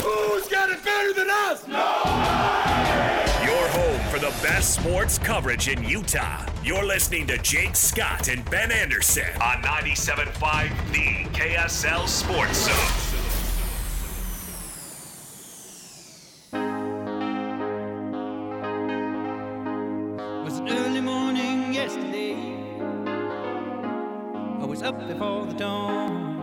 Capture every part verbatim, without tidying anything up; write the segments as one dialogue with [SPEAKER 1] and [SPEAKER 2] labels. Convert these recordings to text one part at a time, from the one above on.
[SPEAKER 1] Who's got it better than us?
[SPEAKER 2] Nobody! Your home for the best sports coverage in Utah. You're listening to Jake Scott and Ben Anderson on ninety-seven point five The K S L Sports Zone.
[SPEAKER 3] Early morning yesterday, I was up before the dawn.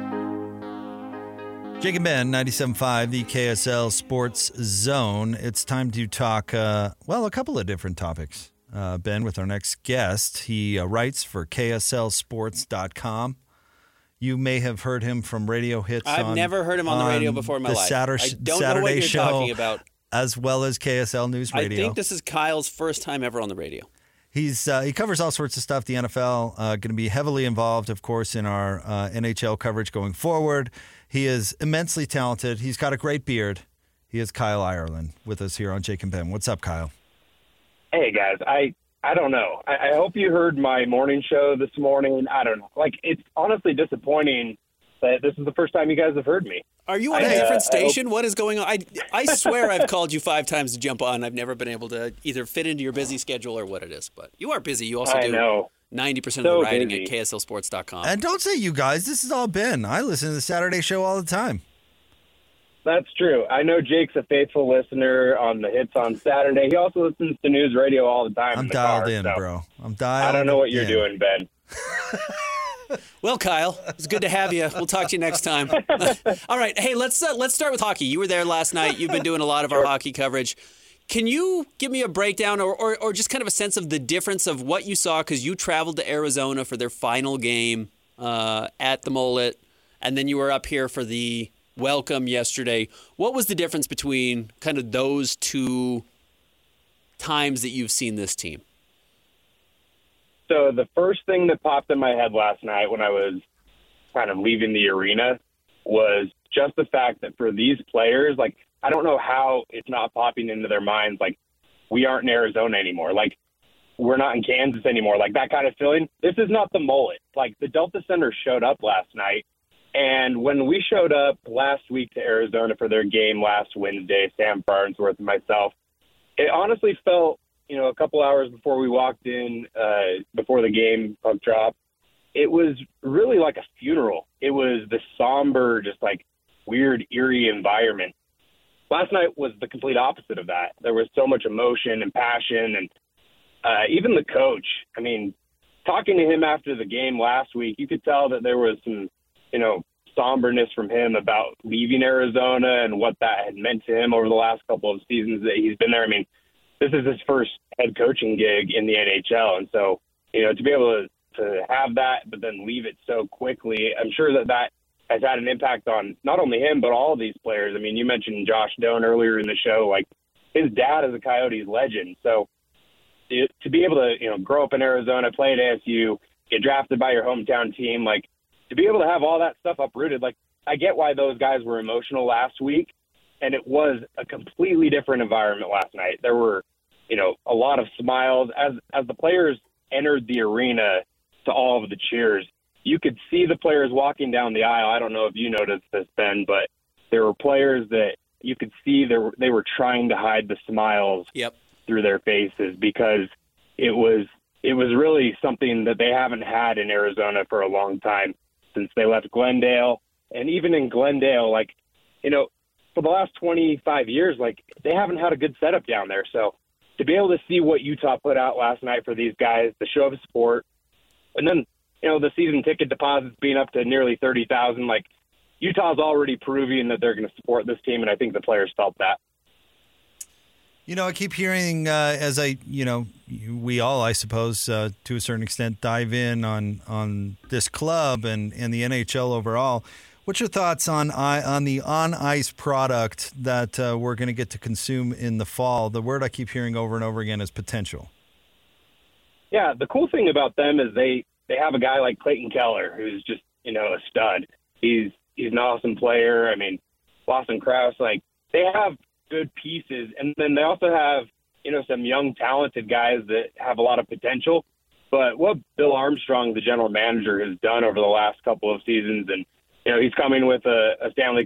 [SPEAKER 4] Jake and Ben, ninety-seven point five The K S L Sports Zone. It's time to talk, uh, well, a couple of different topics. Uh, Ben, with our next guest, he uh, writes for K S L sports dot com. You may have heard him from radio hits.
[SPEAKER 5] I've
[SPEAKER 4] on,
[SPEAKER 5] never heard him on the radio before in my
[SPEAKER 4] the
[SPEAKER 5] life.
[SPEAKER 4] Saturday,
[SPEAKER 5] I don't
[SPEAKER 4] Saturday
[SPEAKER 5] know what you're
[SPEAKER 4] show,
[SPEAKER 5] talking about.
[SPEAKER 4] As well as K S L News Radio.
[SPEAKER 5] I think this is Kyle's first time ever on the radio.
[SPEAKER 4] He's uh, he covers all sorts of stuff. The N F L uh, going to be heavily involved, of course, in our uh, N H L coverage going forward. He is immensely talented. He's got a great beard. He is Kyle Ireland with us here on Jake and Ben. What's up, Kyle?
[SPEAKER 6] Hey guys, I I don't know. I, I hope you heard my morning show this morning. I don't know. Like, it's honestly disappointing that this is the first time you guys have heard me.
[SPEAKER 5] Are you on
[SPEAKER 6] I,
[SPEAKER 5] a different
[SPEAKER 6] uh,
[SPEAKER 5] station? What is going on? I, I swear I've called you five times to jump on. I've never been able to either fit into your busy schedule or what it is. But you are busy. You also
[SPEAKER 6] I
[SPEAKER 5] do
[SPEAKER 6] know.
[SPEAKER 5] ninety percent
[SPEAKER 6] So
[SPEAKER 5] of the writing
[SPEAKER 6] busy.
[SPEAKER 5] at K S L sports dot com.
[SPEAKER 4] And don't say you guys. This is all Ben. I listen to the Saturday show all the time.
[SPEAKER 6] That's true. I know Jake's a faithful listener on the hits on Saturday. He also listens to news radio all the time.
[SPEAKER 4] I'm
[SPEAKER 6] in the
[SPEAKER 4] dialed
[SPEAKER 6] car,
[SPEAKER 4] in,
[SPEAKER 6] so
[SPEAKER 4] bro. I'm dialed
[SPEAKER 6] I don't know what you're
[SPEAKER 4] in.
[SPEAKER 6] doing, Ben.
[SPEAKER 5] Well, Kyle, it's good to have you. We'll talk to you next time. All right. Hey, let's uh, let's start with hockey. You were there last night. You've been doing a lot of our hockey coverage. Can you give me a breakdown or, or, or just kind of a sense of the difference of what you saw? Because you traveled to Arizona for their final game uh, at the Mullet, and then you were up here for the welcome yesterday. What was the difference between kind of those two times that you've seen this team?
[SPEAKER 6] So the first thing that popped in my head last night when I was kind of leaving the arena was just the fact that for these players, like, I don't know how it's not popping into their minds, like, we aren't in Arizona anymore. Like, we're not in Kansas anymore. Like, that kind of feeling. This is not the Mullet. Like, the Delta Center showed up last night. And when we showed up last week to Arizona for their game last Wednesday, Sam Farnsworth and myself, it honestly felt, you know, a couple hours before we walked in, uh, before the game, puck drop, it was really like a funeral. It was the somber, just like weird, eerie environment. Last night was the complete opposite of that. There was so much emotion and passion, and uh, even the coach. I mean, talking to him after the game last week, you could tell that there was some, you know, somberness from him about leaving Arizona and what that had meant to him over the last couple of seasons that he's been there. I mean, this is his first head coaching gig in the N H L. And so, you know, to be able to, to have that, but then leave it so quickly, I'm sure that that has had an impact on not only him, but all of these players. I mean, you mentioned Josh Doan earlier in the show. Like, his dad is a Coyotes legend. So it, to be able to, you know, grow up in Arizona, play at A S U, get drafted by your hometown team, like, to be able to have all that stuff uprooted, like, I get why those guys were emotional last week. And it was a completely different environment last night. There were, you know, a lot of smiles. As as the players entered the arena to all of the cheers, you could see the players walking down the aisle. I don't know if you noticed this, Ben, but there were players that you could see they were, they were trying to hide the smiles
[SPEAKER 5] Yep.
[SPEAKER 6] through their faces because it was it was really something that they haven't had in Arizona for a long time since they left Glendale. And even in Glendale, like, you know, for the last twenty-five years, like, they haven't had a good setup down there. So to be able to see what Utah put out last night for these guys, the show of support, and then, you know, the season ticket deposits being up to nearly thirty thousand, like, Utah's already proving that they're going to support this team, and I think the players felt that.
[SPEAKER 4] You know, I keep hearing uh, as I, you know, we all, I suppose, uh, to a certain extent, dive in on on this club and, and the N H L overall. What's your thoughts on on the on-ice product that uh, we're going to get to consume in the fall? The word I keep hearing over and over again is potential.
[SPEAKER 6] Yeah, the cool thing about them is they, they have a guy like Clayton Keller who's just, you know, a stud. He's he's an awesome player. I mean, Lawson Krause, like, they have good pieces. And then they also have, you know, some young, talented guys that have a lot of potential. But what Bill Armstrong, the general manager, has done over the last couple of seasons, and, you know, he's coming with a, a Stanley Cup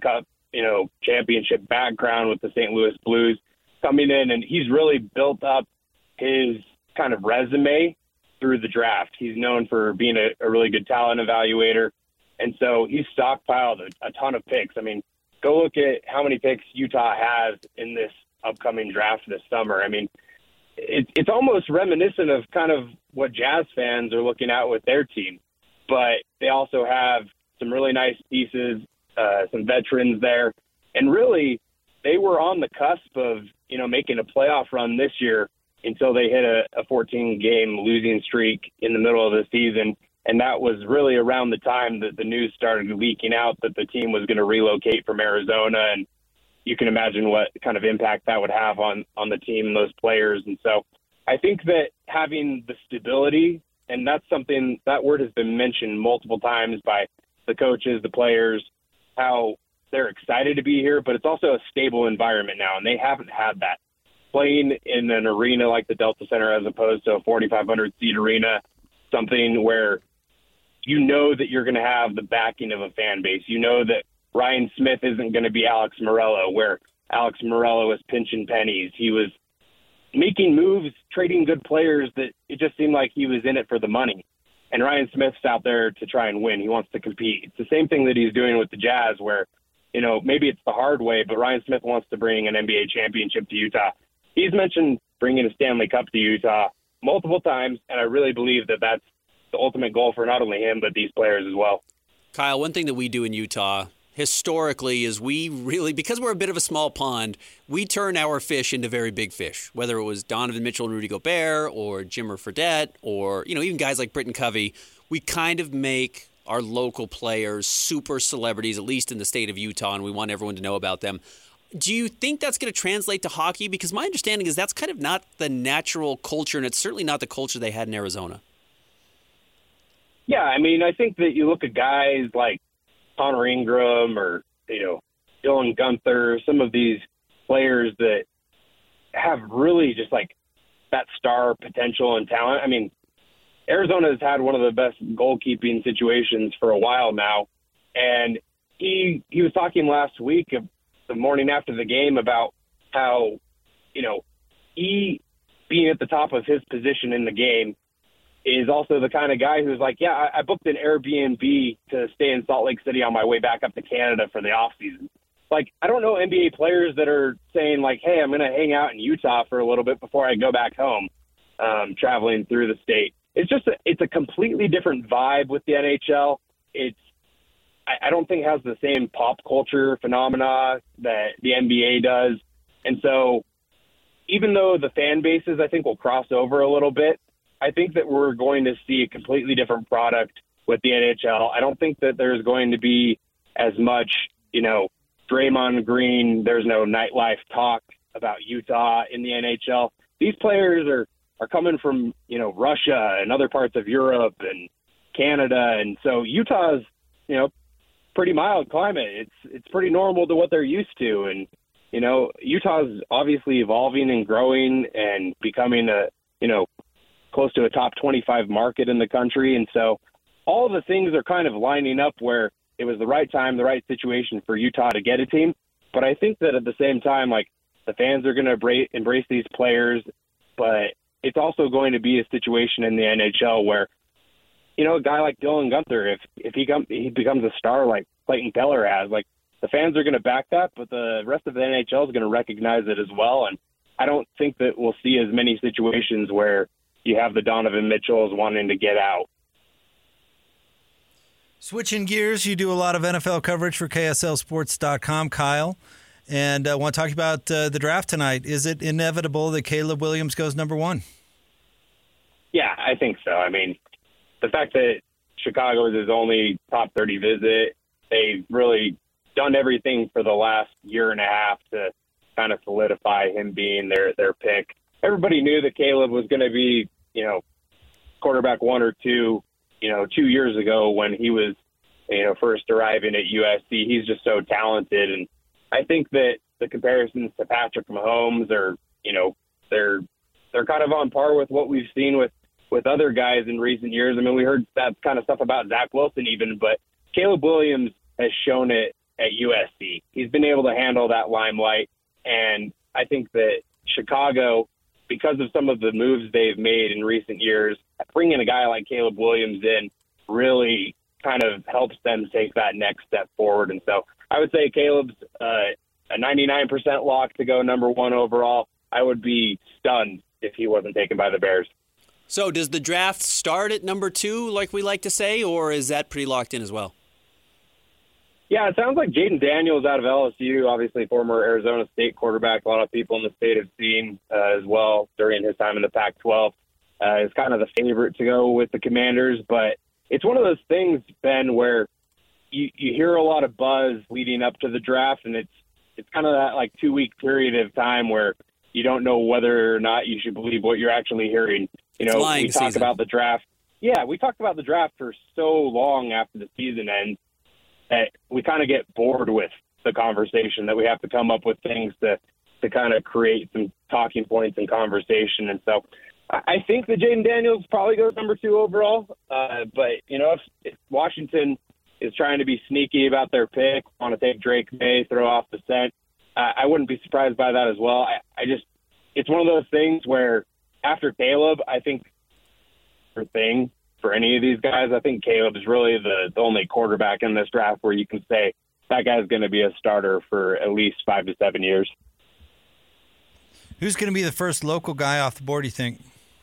[SPEAKER 6] you know, championship background with the Saint Louis Blues coming in, and he's really built up his kind of resume through the draft. He's known for being a, a really good talent evaluator, and so he's stockpiled a, a ton of picks. I mean, go look at how many picks Utah has in this upcoming draft this summer. I mean, it, it's almost reminiscent of kind of what Jazz fans are looking at with their team, but they also have some really nice pieces, uh, some veterans there, and really they were on the cusp of, you know, making a playoff run this year until they hit a, a fourteen-game losing streak in the middle of the season. And that was really around the time that the news started leaking out that the team was going to relocate from Arizona. And you can imagine what kind of impact that would have on, on the team and those players. And so I think that having the stability, and that's something, that word has been mentioned multiple times by the coaches, the players, how they're excited to be here, but it's also a stable environment now, and they haven't had that. Playing in an arena like the Delta Center as opposed to a forty-five hundred seat arena, something where you know that you're going to have the backing of a fan base. You know that Ryan Smith isn't going to be Alex Morello, where Alex Morello was pinching pennies. He was making moves, trading good players that it just seemed like he was in it for the money. And Ryan Smith's out there to try and win. He wants to compete. It's the same thing that he's doing with the Jazz, where, you know, maybe it's the hard way, but Ryan Smith wants to bring an N B A championship to Utah. He's mentioned bringing a Stanley Cup to Utah multiple times, and I really believe that that's the ultimate goal for not only him, but these players as well.
[SPEAKER 5] Kyle, one thing that we do in Utah historically is we really, because we're a bit of a small pond, we turn our fish into very big fish, whether it was Donovan Mitchell and Rudy Gobert or Jimmer Fredette or, you know, even guys like Britton Covey. We kind of make our local players super celebrities, at least in the state of Utah, and we want everyone to know about them. Do you think that's going to translate to hockey? Because my understanding is that's kind of not the natural culture, and it's certainly not the culture they had in Arizona.
[SPEAKER 6] Yeah, I mean, I think that you look at guys like Connor Ingram or, you know, Dylan Gunther, some of these players that have really just like that star potential and talent. I mean, Arizona has had one of the best goalkeeping situations for a while now. And he he was talking last week, the morning after the game, about how, you know, he being at the top of his position in the game is also the kind of guy who's like, yeah, I, I booked an Airbnb to stay in Salt Lake City on my way back up to Canada for the off season. Like, I don't know N B A players that are saying like, hey, I'm going to hang out in Utah for a little bit before I go back home, um, traveling through the state. It's just, a, it's a completely different vibe with the N H L. It's, I, I don't think it has the same pop culture phenomena that the N B A does. And so even though the fan bases, I think, will cross over a little bit, I think that we're going to see a completely different product with the N H L. I don't think that there's going to be as much, you know, Draymond Green. There's no nightlife talk about Utah in the N H L. These players are, are coming from, you know, Russia and other parts of Europe and Canada. And so Utah's, you know, pretty mild climate. It's, it's pretty normal to what they're used to. And, you know, Utah's obviously evolving and growing and becoming a, you know, close to a top twenty-five market in the country. And so all the things are kind of lining up where it was the right time, the right situation for Utah to get a team. But I think that at the same time, like, the fans are going to embrace, embrace these players, but it's also going to be a situation in the N H L where, you know, a guy like Dylan Gunther, if, if he, come, he becomes a star like Clayton Keller has, like, the fans are going to back that, but the rest of the N H L is going to recognize it as well. And I don't think that we'll see as many situations where you have the Donovan Mitchells wanting to get out.
[SPEAKER 4] Switching gears, you do a lot of N F L coverage for K S L Sports dot com, Kyle, and I uh, want to talk about uh, the draft tonight. Is it inevitable that Caleb Williams goes number one?
[SPEAKER 6] Yeah, I think so. I mean, the fact that Chicago is his only top thirty visit, they've really done everything for the last year and a half to kind of solidify him being their, their pick. Everybody knew that Caleb was going to be, you know, quarterback one or two, you know, two years ago when he was, you know, first arriving at U S C. He's just so talented. And I think that the comparisons to Patrick Mahomes are, you know, they're, they're kind of on par with what we've seen with, with other guys in recent years. I mean, we heard that kind of stuff about Zach Wilson even, but Caleb Williams has shown it at U S C. He's been able to handle that limelight, and I think that Chicago, because of some of the moves they've made in recent years, bringing a guy like Caleb Williams in really kind of helps them take that next step forward. And so I would say Caleb's uh, a ninety-nine percent lock to go number one overall. I would be stunned if he wasn't taken by the Bears.
[SPEAKER 5] So does the draft start at number two, like we like to say, or is that pretty locked in as well?
[SPEAKER 6] Yeah, it sounds like Jaden Daniels out of L S U, obviously former Arizona State quarterback. A lot of people in the state have seen uh, as well during his time in the Pac twelve. Uh, is kind of the favorite to go with the Commanders, but it's one of those things, Ben, where you, you hear a lot of buzz leading up to the draft, and it's it's kind of that like two week period of time where you don't know whether or not you should believe what you're actually hearing. You know, we talk
[SPEAKER 5] season.
[SPEAKER 6] about the draft. Yeah, we talked about the draft for so long after the season ends that we kind of get bored with the conversation, that we have to come up with things to, to kind of create some talking points and conversation. And so I think that Jaden Daniels probably goes number two overall. Uh, but, you know, if, if Washington is trying to be sneaky about their pick, want to take Drake May, throw off the scent, uh, I wouldn't be surprised by that as well. I, I just, it's one of those things where after Caleb, I think for thing for any of these guys, I think Caleb is really the, the only quarterback in this draft where you can say that guy's going to be a starter for at least five to seven years.
[SPEAKER 4] Who's going to be the first local guy off the board, do you think?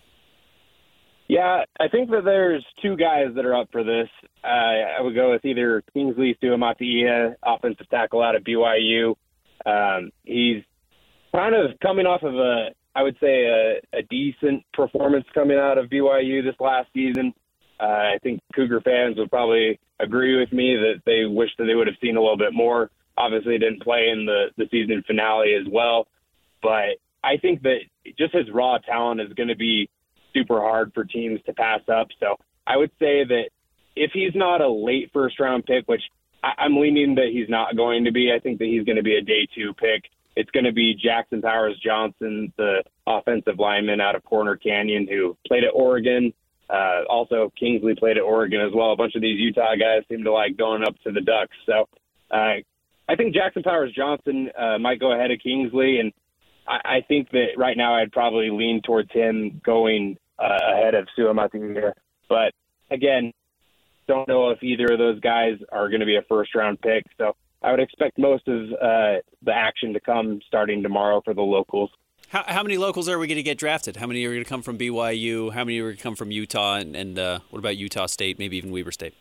[SPEAKER 6] Yeah, I think that there's two guys that are up for this. Uh, I would go with either Kingsley Suamataia, offensive tackle out of B Y U. Um, he's kind of coming off of a, I would say, a, a decent performance coming out of B Y U this last season. Uh, I think Cougar fans would probably agree with me that they wish that they would have seen a little bit more. Obviously, didn't play in the, the season finale as well. But I think that just his raw talent is going to be super hard for teams to pass up. So I would say that if he's not a late first-round pick, which I, I'm leaning that he's not going to be, I think that he's going to be a day two pick. It's going to be Jackson Powers Johnson, the offensive lineman out of Corner Canyon, who played at Oregon. Uh, also, Kingsley played at Oregon as well. A bunch of these Utah guys seem to like going up to the Ducks. So uh, I think Jackson Powers Johnson uh, might go ahead of Kingsley, and I, I think that right now I'd probably lean towards him going uh, ahead of Suamataia. But again, don't know if either of those guys are going to be a first-round pick. So I would expect most of uh, the action to come starting tomorrow for the locals.
[SPEAKER 5] How, how many locals are we going to get drafted? How many are going to come from B Y U? How many are going to come from Utah? And, and uh, what about Utah State, maybe even Weber State?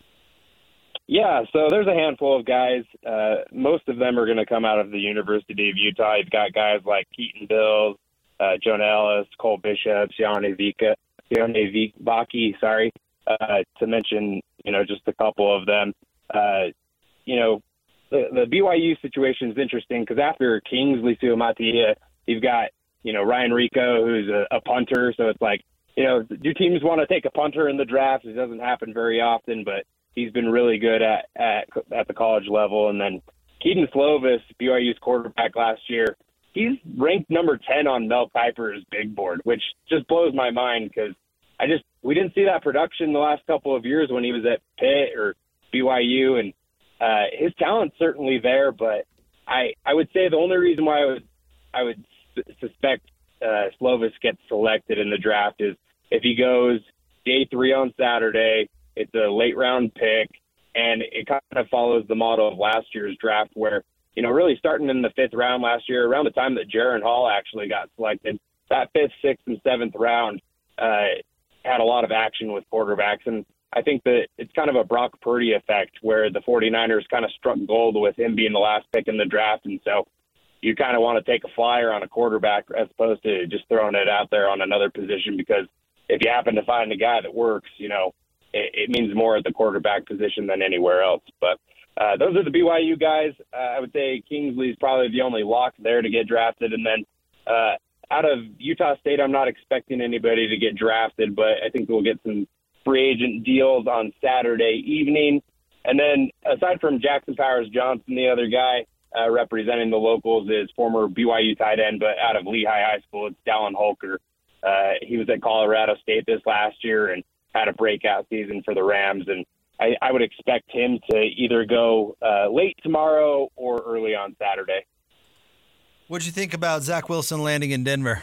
[SPEAKER 6] Yeah, so there's a handful of guys. Uh, most of them are going to come out of the University of Utah. You've got guys like Keaton Bills, uh, Jonah Ellis, Cole Bishop, Sione Vika, Sione Vaki, sorry, uh, to mention, you know, just a couple of them. Uh, you know, the, the B Y U situation is interesting because after Kingsley Suamataia, you've got, you know, Ryan Rico, who's a, a punter. So it's like, you know, do teams want to take a punter in the draft? It doesn't happen very often, but he's been really good at, at, at the college level. And then Keaton Slovis, B Y U's quarterback last year, he's ranked number ten on Mel Kiper's big board, which just blows my mind because I just, we didn't see that production the last couple of years when he was at Pitt or B Y U. And uh, his talent's certainly there, but I, I would say the only reason why I would, I would suspect uh, Slovis gets selected in the draft is if he goes day three on Saturday, it's a late round pick, and it kind of follows the model of last year's draft where, you know, really starting in the fifth round last year, around the time that Jaron Hall actually got selected, that fifth, sixth, and seventh round uh, had a lot of action with quarterbacks. And I think that it's kind of a Brock Purdy effect where the 49ers kind of struck gold with him being the last pick in the draft. And so you kind of want to take a flyer on a quarterback as opposed to just throwing it out there on another position, because if you happen to find a guy that works, you know, it, it means more at the quarterback position than anywhere else. But uh, those are the B Y U guys. Uh, I would say Kingsley's probably the only lock there to get drafted. And then uh, out of Utah State, I'm not expecting anybody to get drafted, but I think we'll get some free agent deals on Saturday evening. And then aside from Jackson Powers Johnson, the other guy uh, representing the locals is former B Y U tight end, but out of Lehigh High School, it's Dallin Holker. Uh, he was at Colorado State this last year and had a breakout season for the Rams. And I, I would expect him to either go uh, late tomorrow or early on Saturday.
[SPEAKER 4] What'd you think about Zach Wilson landing in Denver?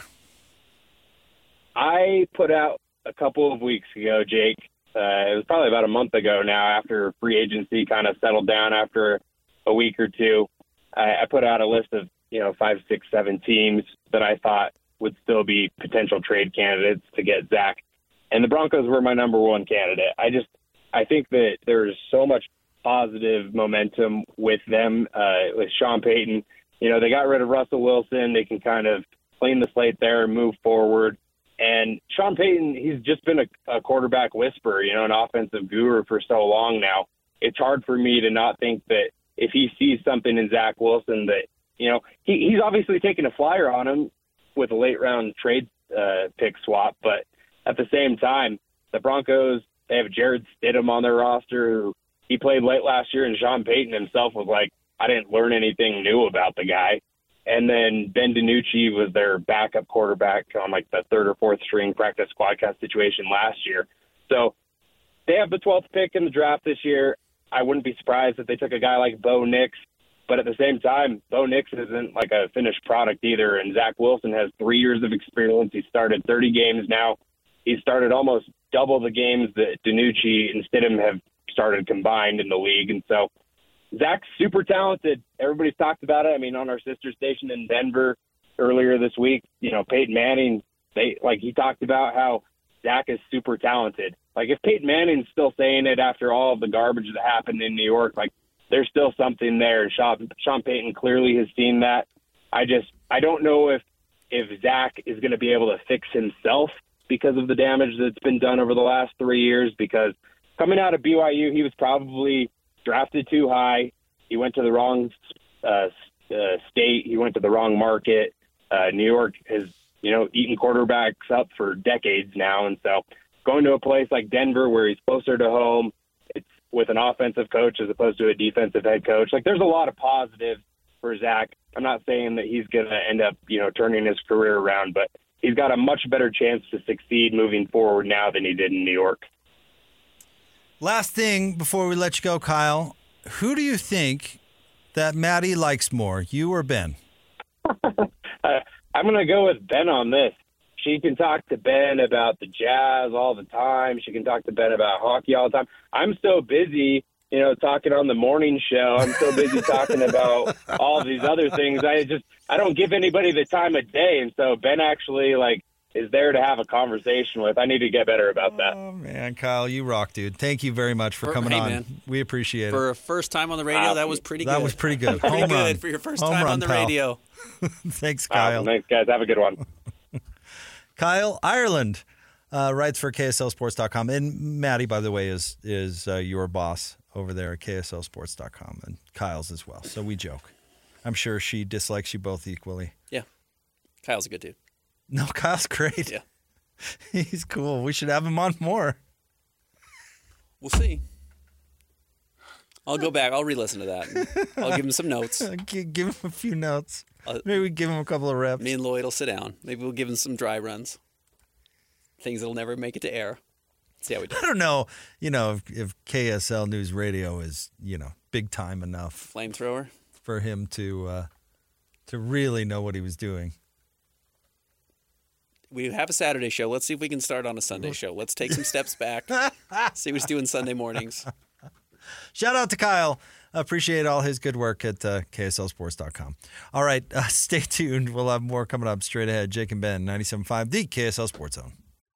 [SPEAKER 6] I put out a couple of weeks ago, Jake. Uh, it was probably about a month ago now, after free agency kind of settled down after a week or two. I, I put out a list of, you know, five, six, seven teams that I thought would still be potential trade candidates to get Zach. And the Broncos were my number one candidate. I just, I think that there's so much positive momentum with them, uh, with Sean Payton. You know, they got rid of Russell Wilson. They can kind of clean the slate there and move forward. And Sean Payton, he's just been a, a quarterback whisperer, you know, an offensive guru for so long now. It's hard for me to not think that if he sees something in Zach Wilson that, you know, he, he's obviously taking a flyer on him with a late round trade uh, pick swap. But at the same time, the Broncos, they have Jared Stidham on their roster, who he played late last year, and Sean Payton himself was like, I didn't learn anything new about the guy. And then Ben DiNucci was their backup quarterback on like the third or fourth string practice squadcast situation last year. So they have the twelfth pick in the draft this year. I wouldn't be surprised if they took a guy like Bo Nix. But at the same time, Bo Nix isn't like a finished product either. And Zach Wilson has three years of experience. He started thirty games now. He started almost double the games that DiNucci and Stidham have started combined in the league. And so Zach's super talented. Everybody's talked about it. I mean, on our sister station in Denver earlier this week, you know, Peyton Manning, they like he talked about how Zach is super talented. Like, if Peyton Manning's still saying it after all of the garbage that happened in New York, like, there's still something there. Sean, Sean Payton clearly has seen that. I just, I don't know if, if Zach is going to be able to fix himself because of the damage that's been done over the last three years, because coming out of B Y U, he was probably drafted too high. He went to the wrong uh, uh, state. He went to the wrong market. Uh, New York has, you know, eaten quarterbacks up for decades now. And so going to a place like Denver where he's closer to home, it's with an offensive coach as opposed to a defensive head coach. Like, there's a lot of positives for Zach. I'm not saying that he's going to end up, you know, turning his career around, but he's got a much better chance to succeed moving forward now than he did in New York.
[SPEAKER 4] Last thing before we let you go, Kyle, who do you think that Maddie likes more, you or Ben?
[SPEAKER 6] uh, I'm going to go with Ben on this. She can talk to Ben about the Jazz all the time. She can talk to Ben about hockey all the time. I'm so busy, you know, talking on the morning show. I'm so busy talking about all these other things. I just, I don't give anybody the time of day. And so Ben actually, like, is there to have a conversation with. I need to get better about that.
[SPEAKER 4] Oh, man, Kyle, you rock, dude. Thank you very much for,
[SPEAKER 5] For-
[SPEAKER 4] coming
[SPEAKER 5] hey,
[SPEAKER 4] on.
[SPEAKER 5] man.
[SPEAKER 4] We appreciate
[SPEAKER 5] For
[SPEAKER 4] it.
[SPEAKER 5] a first time on the radio,
[SPEAKER 6] Uh,
[SPEAKER 5] that was pretty good.
[SPEAKER 4] That was pretty good.
[SPEAKER 5] pretty
[SPEAKER 4] Home
[SPEAKER 5] good
[SPEAKER 4] run.
[SPEAKER 5] for your first
[SPEAKER 4] Home
[SPEAKER 5] time
[SPEAKER 4] run,
[SPEAKER 5] on the
[SPEAKER 4] pal.
[SPEAKER 5] radio.
[SPEAKER 4] Thanks,
[SPEAKER 6] Uh,
[SPEAKER 4] Kyle.
[SPEAKER 6] thanks, guys. Have a good one.
[SPEAKER 4] Kyle Ireland uh, writes for K S L Sports dot com. And Maddie, by the way, is is uh, your boss over there at K S L Sports dot com, and Kyle's as well. So we joke. I'm sure she dislikes you both equally.
[SPEAKER 5] Yeah. Kyle's a good dude.
[SPEAKER 4] No, Kyle's great.
[SPEAKER 5] Yeah.
[SPEAKER 4] He's cool. We should have him on more.
[SPEAKER 5] We'll see. I'll go back. I'll re-listen to that. and I'll give him some notes.
[SPEAKER 4] G- Give him a few notes.
[SPEAKER 5] Uh,
[SPEAKER 4] Maybe we give him a couple of reps.
[SPEAKER 5] Me and Lloyd will sit down. Maybe we'll give him some dry runs. Things that'll never make it to air. See how we do.
[SPEAKER 4] I don't know, you know, if, if K S L News Radio is, you know, big time enough
[SPEAKER 5] Flamethrower.
[SPEAKER 4] for him to uh, to really know what he was doing.
[SPEAKER 5] We have a Saturday show. Let's see if we can start on a Sunday show. Let's take some steps back. See what he's doing Sunday mornings.
[SPEAKER 4] Shout out to Kyle. Appreciate all his good work at uh, K S L Sports dot com. All right, uh, stay tuned. We'll have more coming up straight ahead. Jake and Ben, ninety-seven point five, the K S L Sports Zone.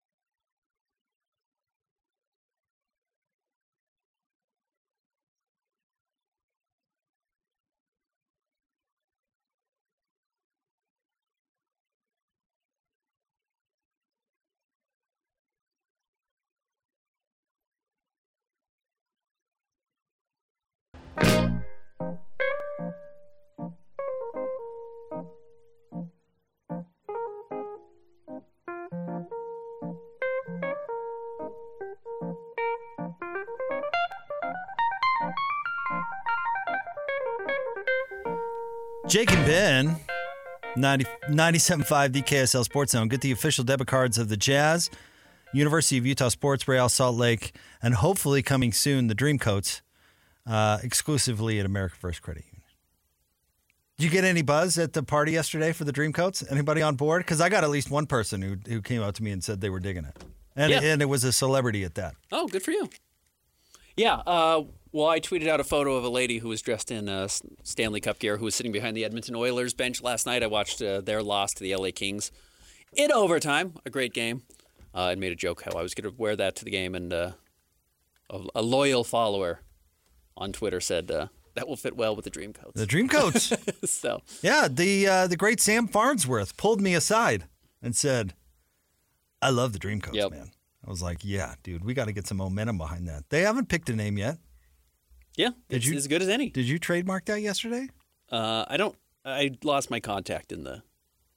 [SPEAKER 4] Jake and Ben, ninety, ninety-seven point five, the K S L Sports Zone. Get the official debit cards of the Jazz. University of Utah Sports, Real Salt Lake, and hopefully coming soon, the Dreamcoats, uh, exclusively at America First Credit Union. Did you get any buzz at the party yesterday for the Dreamcoats? Anybody on board? Because I got at least one person who who came out to me and said they were digging it. And,
[SPEAKER 5] Yeah.
[SPEAKER 4] and it was a celebrity at that.
[SPEAKER 5] Oh, good for you. Yeah. Uh, well, I tweeted out a photo of a lady who was dressed in uh, Stanley Cup gear who was sitting behind the Edmonton Oilers bench last night. I watched uh, their loss to the L A Kings in overtime. A great game. Uh, I made a joke how I was going to wear that to the game, and uh, a, a loyal follower on Twitter said uh, that will fit well with the Dreamcoats.
[SPEAKER 4] The Dreamcoats.
[SPEAKER 5] so
[SPEAKER 4] Yeah, the uh, the great Sam Farnsworth pulled me aside and said, I love the Dreamcoats,
[SPEAKER 5] Yep.
[SPEAKER 4] man. I was like, yeah, dude, we got to get some momentum behind that. They haven't picked a name yet.
[SPEAKER 5] yeah,
[SPEAKER 4] Did
[SPEAKER 5] it's
[SPEAKER 4] you-
[SPEAKER 5] as good as any.
[SPEAKER 4] Did you trademark that yesterday?
[SPEAKER 5] Uh, I don't. I lost my contact in the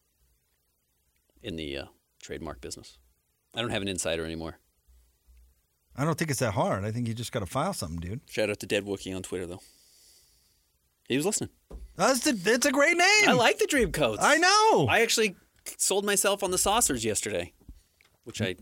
[SPEAKER 5] in the uh, trademark business. I don't have an insider anymore.
[SPEAKER 4] I don't think it's that hard. I think you just got to file something, dude.
[SPEAKER 5] Shout out to Dead Wookie on Twitter, though. He was listening.
[SPEAKER 4] That's the, it's a great name.
[SPEAKER 5] I like the Dreamcoats.
[SPEAKER 4] I know.
[SPEAKER 5] I actually sold myself on the saucers yesterday, which I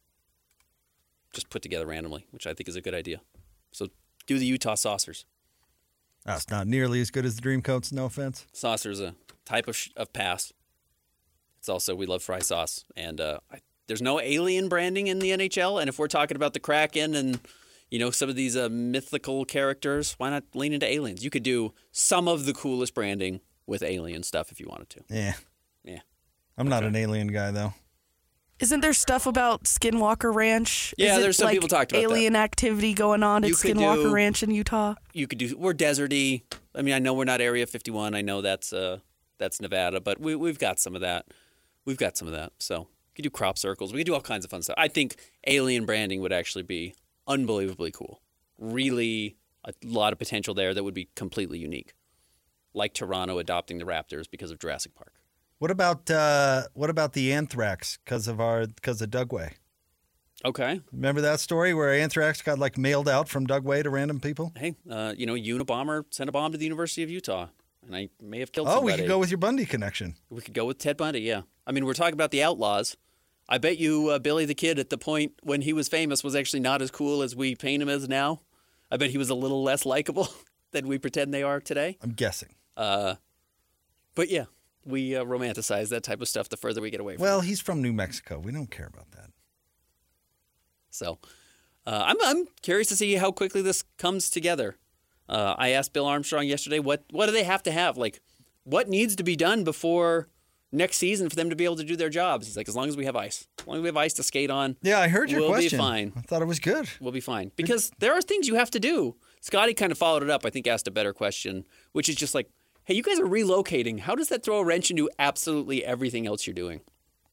[SPEAKER 5] just put together randomly, which I think is a good idea. So do the Utah saucers.
[SPEAKER 4] That's not nearly as good as the Dreamcoats, no offense.
[SPEAKER 5] Saucer's a type of, sh- of pass. It's also, we love fry sauce. And uh, I, there's no alien branding in the N H L. And if we're talking about the Kraken and, you know, some of these uh, mythical characters, why not lean into aliens? You could do some of the coolest branding with alien stuff if you wanted to.
[SPEAKER 4] Yeah.
[SPEAKER 5] Yeah.
[SPEAKER 4] I'm not an alien guy, though.
[SPEAKER 7] Isn't there stuff about Skinwalker Ranch?
[SPEAKER 5] Yeah,
[SPEAKER 7] Is it
[SPEAKER 5] there's some
[SPEAKER 7] like
[SPEAKER 5] people talked about that.
[SPEAKER 7] alien activity going on at
[SPEAKER 5] You could
[SPEAKER 7] Skinwalker
[SPEAKER 5] do-
[SPEAKER 7] Ranch in Utah.
[SPEAKER 5] You could do, we're deserty. I mean, I know we're not Area fifty-one. I know that's uh, that's Nevada, but we, we've got some of that. We've got some of that. So we could do crop circles. We could do all kinds of fun stuff. I think alien branding would actually be unbelievably cool. Really a lot of potential there that would be completely unique. Like Toronto adopting the Raptors because of Jurassic Park.
[SPEAKER 4] What about uh, what about the anthrax because of our because of Dugway?
[SPEAKER 5] Okay.
[SPEAKER 4] Remember that story where anthrax got like mailed out from Dugway to random people?
[SPEAKER 5] Hey, uh, you know, Unabomber sent a bomb to the University of Utah, and I may have killed
[SPEAKER 4] Oh,
[SPEAKER 5] somebody.
[SPEAKER 4] we could go with your Bundy connection.
[SPEAKER 5] We could go with Ted Bundy, yeah. I mean, we're talking about the Outlaws. I bet you uh, Billy the Kid at the point when he was famous was actually not as cool as we paint him as now. I bet he was a little less likable than we pretend they are today.
[SPEAKER 4] I'm guessing.
[SPEAKER 5] Uh, but yeah, we uh, romanticize that type of stuff the further we get away from
[SPEAKER 4] Well,
[SPEAKER 5] it.
[SPEAKER 4] he's from New Mexico. We don't care about that.
[SPEAKER 5] So uh, I'm, I'm curious to see how quickly this comes together. Uh, I asked Bill Armstrong yesterday, what, what do they have to have? Like, what needs to be done before next season for them to be able to do their jobs? He's like, as long as we have ice. As long as we have ice to skate on,
[SPEAKER 4] Yeah, I heard your
[SPEAKER 5] we'll
[SPEAKER 4] question.
[SPEAKER 5] be fine.
[SPEAKER 4] I thought it was good.
[SPEAKER 5] We'll be fine. Because there are things you have to do. Scotty kind of followed it up, I think asked a better question, which is just like, hey, you guys are relocating. How does that throw a wrench into absolutely everything else you're doing?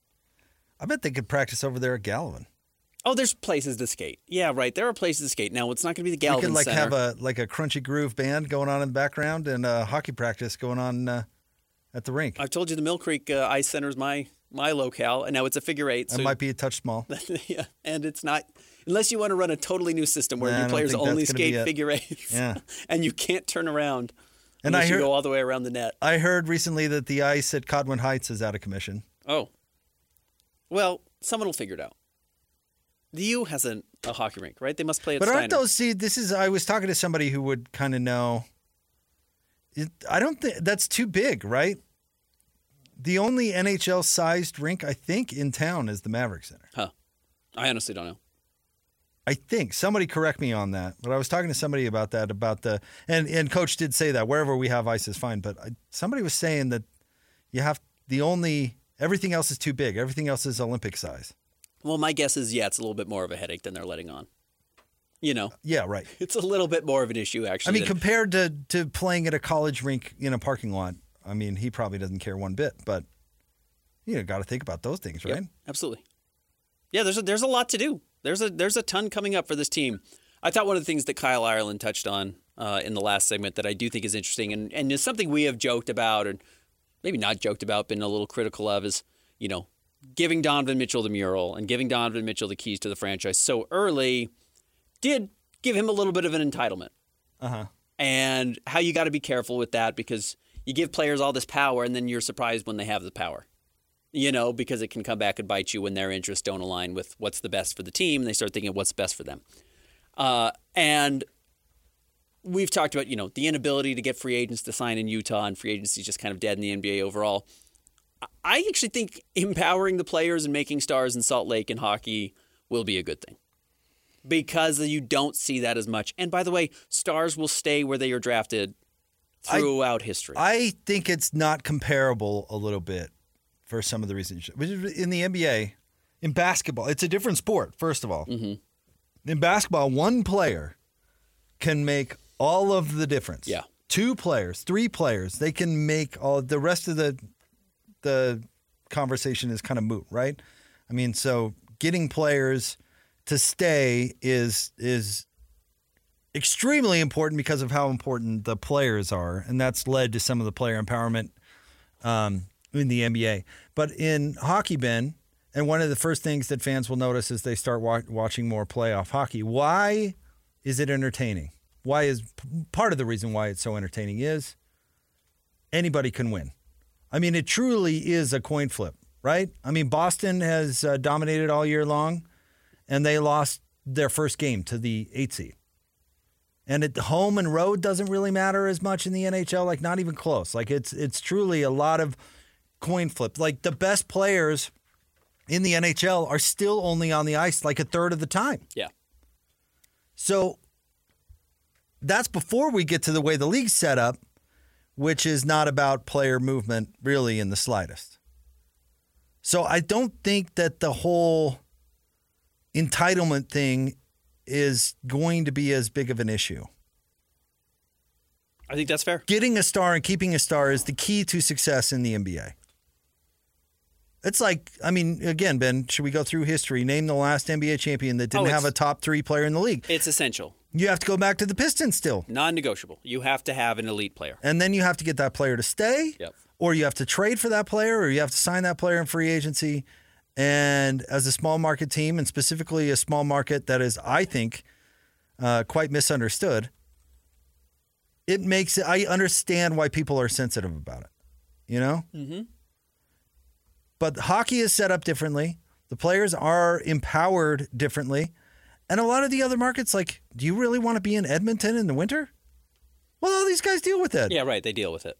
[SPEAKER 4] I bet they could practice over there at Gallivan.
[SPEAKER 5] Oh, there's places to skate. Yeah, right. There are places to skate. Now, it's not going to be the
[SPEAKER 4] We
[SPEAKER 5] Galvin
[SPEAKER 4] could like
[SPEAKER 5] Center.
[SPEAKER 4] have a like a crunchy groove band going on in the background and uh, hockey practice going on uh, at the rink.
[SPEAKER 5] I've told you the Mill Creek uh, Ice Center is my my locale, and now it's a figure eight.
[SPEAKER 4] That
[SPEAKER 5] So
[SPEAKER 4] might be a touch small.
[SPEAKER 5] yeah, and it's not unless you want to run a totally new system where
[SPEAKER 4] Nah, I
[SPEAKER 5] your
[SPEAKER 4] don't
[SPEAKER 5] players
[SPEAKER 4] think
[SPEAKER 5] only
[SPEAKER 4] that's gonna be
[SPEAKER 5] skate
[SPEAKER 4] it.
[SPEAKER 5] figure eights.
[SPEAKER 4] Yeah.
[SPEAKER 5] and you can't turn around
[SPEAKER 4] And
[SPEAKER 5] unless
[SPEAKER 4] I
[SPEAKER 5] you
[SPEAKER 4] heard
[SPEAKER 5] go all the way around the net.
[SPEAKER 4] I heard recently that the ice at Codwin Heights is out of commission.
[SPEAKER 5] Oh, well, someone will figure it out. The U has a, a hockey rink, right? They must play at
[SPEAKER 4] But
[SPEAKER 5] Steiner.
[SPEAKER 4] aren't those? See, this is. I was talking to somebody who would kind of know. It, I don't think that's too big, right? The only N H L-sized rink I think in town is the Maverick Center.
[SPEAKER 5] Huh. I honestly don't know.
[SPEAKER 4] I think somebody correct me on that, but I was talking to somebody about that about the and and coach did say that wherever we have ice is fine, but I, somebody was saying that you have the only everything else is too big. Everything else is Olympic size.
[SPEAKER 5] Well, my guess is, yeah, it's a little bit more of a headache than they're letting on. You know,
[SPEAKER 4] Yeah, right.
[SPEAKER 5] it's a little bit more of an issue, actually.
[SPEAKER 4] I mean,
[SPEAKER 5] than-
[SPEAKER 4] compared to to playing at a college rink in a parking lot, I mean, he probably doesn't care one bit. But you know, got to think about those things,
[SPEAKER 5] Yep,
[SPEAKER 4] right?
[SPEAKER 5] absolutely. Yeah, there's a, there's a lot to do. There's a there's a ton coming up for this team. I thought one of the things that Kyle Ireland touched on uh, in the last segment that I do think is interesting and, and is something we have joked about or maybe not joked about, been a little critical of is, you know, giving Donovan Mitchell the mural and giving Donovan Mitchell the keys to the franchise so early did give him a little bit of an entitlement.
[SPEAKER 4] Uh-huh.
[SPEAKER 5] And how you got to be careful with that because you give players all this power and then you're surprised when they have the power. you know, because it can come back and bite you when their interests don't align with what's the best for the team. And they start thinking of what's best for them. Uh, and we've talked about, you know, the inability to get free agents to sign in Utah, and free agency is just kind of dead in the N B A overall. I actually think empowering the players and making stars in Salt Lake in hockey will be a good thing, because you don't see that as much. And by the way, stars will stay where they are drafted throughout
[SPEAKER 4] I,
[SPEAKER 5] history.
[SPEAKER 4] I think it's not comparable a little bit for some of the reasons. In the N B A, in basketball, it's a different sport, first of all. Mm-hmm. In basketball, one player can make all of the difference.
[SPEAKER 5] Yeah.
[SPEAKER 4] Two players, three players, they can make all the rest of the the conversation is kind of moot, right? I mean, so getting players to stay is is extremely important because of how important the players are, and that's led to some of the player empowerment um, in the N B A. But in hockey, Ben, and one of the first things that fans will notice is they start wa- watching more playoff hockey. Why is it entertaining? Why is part of the reason why it's so entertaining is anybody can win. I mean, it truly is a coin flip, right? I mean, Boston has uh, dominated all year long, and they lost their first game to the eight seed. And at home and road doesn't really matter as much in the N H L, like not even close. Like it's it's truly a lot of coin flip. Like the best players in the N H L are still only on the ice like a third of the time.
[SPEAKER 5] Yeah.
[SPEAKER 4] So that's before we get to the way the league's set up, which is not about player movement really in the slightest. So I don't think that the whole entitlement thing is going to be as big of an issue.
[SPEAKER 5] I think that's fair.
[SPEAKER 4] Getting a star and keeping a star is the key to success in the N B A. It's like, I mean, again, Ben, should we go through history? Name the last N B A champion that didn't
[SPEAKER 5] Oh,
[SPEAKER 4] have a top three player in the league.
[SPEAKER 5] It's essential.
[SPEAKER 4] You have to go back to the Pistons still.
[SPEAKER 5] Non-negotiable. You have to have an elite player.
[SPEAKER 4] And then you have to get that player to stay.
[SPEAKER 5] Yep.
[SPEAKER 4] Or you have to trade for that player, or you have to sign that player in free agency. And as a small market team, and specifically a small market that is, I think, uh, quite misunderstood, it makes it, I understand why people are sensitive about it, you know? Mm-hmm. But hockey is set up differently. The players are empowered differently. And a lot of the other markets, like, do you really want to be in Edmonton in the winter? Well, all these guys deal with it.
[SPEAKER 5] Yeah, right. They deal with it.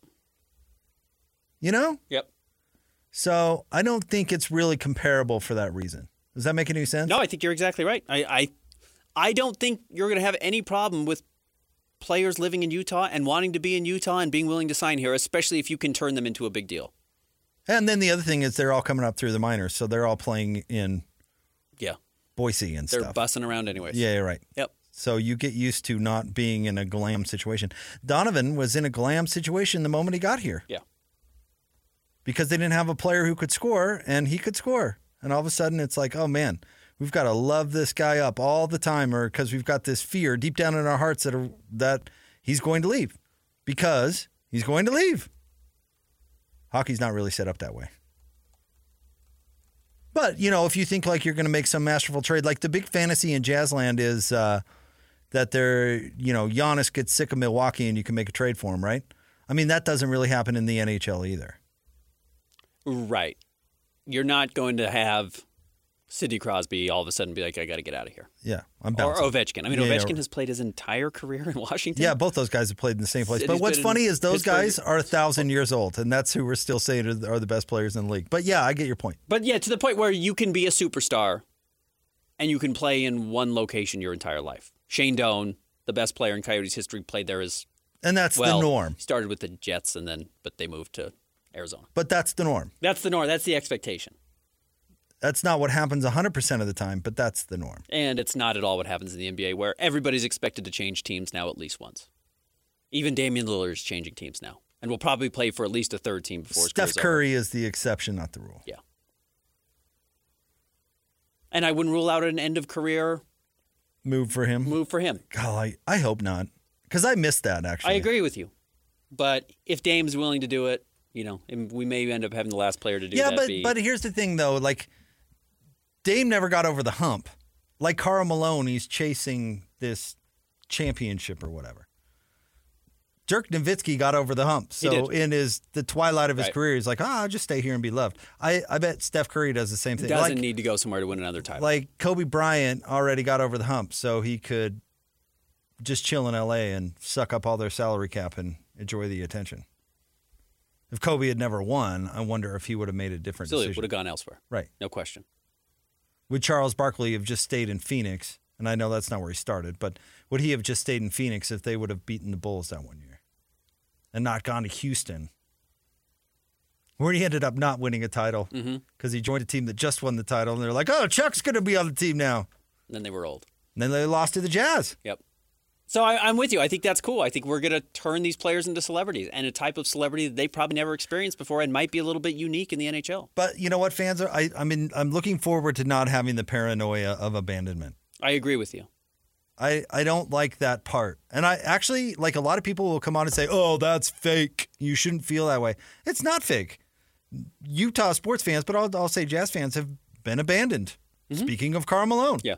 [SPEAKER 4] You know?
[SPEAKER 5] Yep.
[SPEAKER 4] So I don't think it's really comparable for that reason. Does that make any sense?
[SPEAKER 5] No, I think you're exactly right. I, I, I don't think you're going to have any problem with players living in Utah and wanting to be in Utah and being willing to sign here, especially if you can turn them into a big deal.
[SPEAKER 4] And then the other thing is they're all coming up through the minors, so they're all playing in
[SPEAKER 5] Yeah.
[SPEAKER 4] Boise and
[SPEAKER 5] They're
[SPEAKER 4] stuff.
[SPEAKER 5] bussing around anyways.
[SPEAKER 4] Yeah, you're right.
[SPEAKER 5] Yep.
[SPEAKER 4] So you get used to not being in a glam situation. Donovan was in a glam situation the moment he got here.
[SPEAKER 5] Yeah.
[SPEAKER 4] Because they didn't have a player who could score, and he could score. And all of a sudden it's like, oh man, we've got to love this guy up all the time, or because we've got this fear deep down in our hearts that, are, that he's going to leave. Because he's going to leave. Hockey's not really set up that way. But, you know, if you think like you're going to make some masterful trade, like the big fantasy in Jazzland is uh, that they're, you know, Giannis gets sick of Milwaukee and you can make a trade for him, right? I mean, that doesn't really happen in the N H L either.
[SPEAKER 5] Right. You're not going to have Sidney Crosby all of a sudden be like, I got to get out of here.
[SPEAKER 4] Yeah, I'm
[SPEAKER 5] Or
[SPEAKER 4] bouncing.
[SPEAKER 5] Ovechkin. I mean,
[SPEAKER 4] Yeah, yeah.
[SPEAKER 5] Ovechkin has played his entire career in Washington.
[SPEAKER 4] Yeah, both those guys have played in the same place.
[SPEAKER 5] City's
[SPEAKER 4] But what's
[SPEAKER 5] been in
[SPEAKER 4] funny is those
[SPEAKER 5] Pittsburgh.
[SPEAKER 4] guys are a thousand years old, and that's who we're still saying are, are the best players in the league. But yeah, I get your point.
[SPEAKER 5] But yeah, to the point where you can be a superstar and you can play in one location your entire life. Shane Doan, the best player in Coyotes history, played there as
[SPEAKER 4] And that's
[SPEAKER 5] well.
[SPEAKER 4] the norm.
[SPEAKER 5] He started with the Jets and then, but they moved to Arizona.
[SPEAKER 4] But that's the norm.
[SPEAKER 5] That's the norm. That's the expectation.
[SPEAKER 4] That's not what happens one hundred percent of the time, but that's the norm.
[SPEAKER 5] And it's not at all what happens in the N B A, where everybody's expected to change teams now at least once. Even Damian Lillard is changing teams now, and will probably play for at least a third team before his
[SPEAKER 4] Steph
[SPEAKER 5] career's over.
[SPEAKER 4] Curry is the exception, not the rule.
[SPEAKER 5] Yeah. And I wouldn't rule out an end of career
[SPEAKER 4] Move for him.
[SPEAKER 5] move for him.
[SPEAKER 4] God, I, I hope not, because I missed that actually.
[SPEAKER 5] I agree with you. But if Dame's willing to do it, you know, and we may end up having the last player to do
[SPEAKER 4] Yeah,
[SPEAKER 5] that.
[SPEAKER 4] but
[SPEAKER 5] be,
[SPEAKER 4] but here's the thing though, like Dame never got over the hump. Like Karl Malone, he's chasing this championship or whatever. Dirk Nowitzki got over the hump. So
[SPEAKER 5] did.
[SPEAKER 4] in his the twilight of his
[SPEAKER 5] Right.
[SPEAKER 4] career, he's like, oh, I'll just stay here and be loved. I, I bet Steph Curry does the same thing.
[SPEAKER 5] Doesn't
[SPEAKER 4] like,
[SPEAKER 5] need to go somewhere to win another title.
[SPEAKER 4] like Kobe Bryant already got over the hump, so he could just chill in L A and suck up all their salary cap and enjoy the attention. If Kobe had never won, I wonder if he would have made a different
[SPEAKER 5] Still, it
[SPEAKER 4] decision.
[SPEAKER 5] would have gone elsewhere.
[SPEAKER 4] Right.
[SPEAKER 5] No question.
[SPEAKER 4] Would Charles Barkley have just stayed in Phoenix? And I know that's not where he started, but would he have just stayed in Phoenix if they would have beaten the Bulls that one year and not gone to Houston, where he ended up not winning a title because
[SPEAKER 5] Mm-hmm.
[SPEAKER 4] he joined a team that just won the title, and they're like, oh, Chuck's going to be on the team now.
[SPEAKER 5] And then they were old.
[SPEAKER 4] And then they lost to the Jazz.
[SPEAKER 5] Yep. So I, I'm with you. I think that's cool. I think we're going to turn these players into celebrities and a type of celebrity that they probably never experienced before and might be a little bit unique in the N H L.
[SPEAKER 4] But you know what, fans are? I, I mean, I'm looking forward to not having the paranoia of abandonment.
[SPEAKER 5] I agree with you.
[SPEAKER 4] I, I don't like that part. And I actually, like a lot of people will come on and say, oh, that's fake. You shouldn't feel that way. It's not fake. Utah sports fans, but I'll, I'll say Jazz fans have been abandoned. Mm-hmm. Speaking of Karl Malone.
[SPEAKER 5] Yeah.